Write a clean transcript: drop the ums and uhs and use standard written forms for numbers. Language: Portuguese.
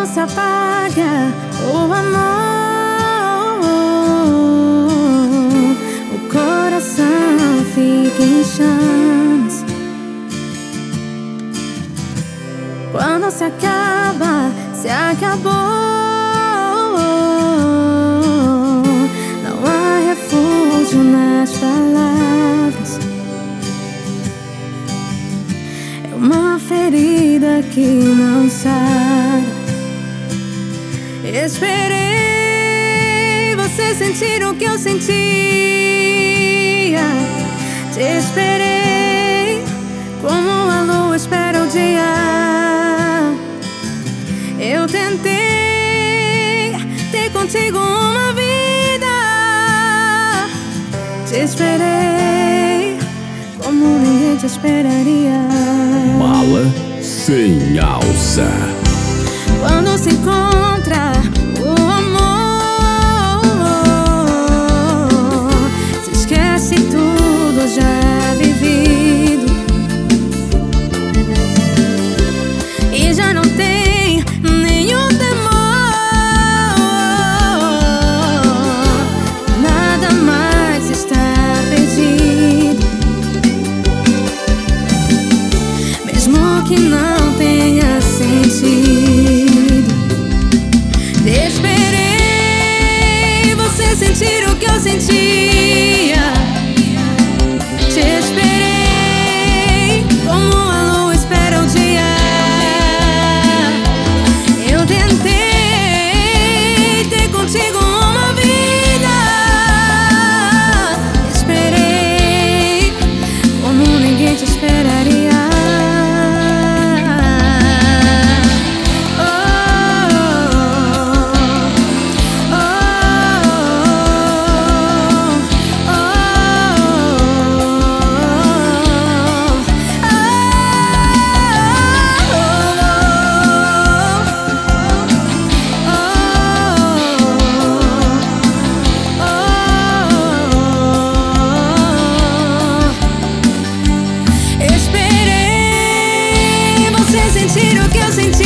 Quando se apaga o amor, o coração fica em chamas. Quando se acaba, se acabou. Não há refúgio nas palavras. É uma ferida que não sara. Esperei você sentir o que eu sentia. Te esperei como a lua espera o dia. Eu tentei ter contigo uma vida. Te esperei como ninguém te esperaria. Mala sem alça. Quando se encontra o amor, se esquece tudo já vivido e já não tem nenhum temor. Nada mais está perdido, mesmo que não tenha sentido. Esperei você sentir o que eu sentia. Te esperei como a lua espera o dia. Eu tentei ter contigo uma vida. Esperei como ninguém te esperaria. Sentir o que eu senti.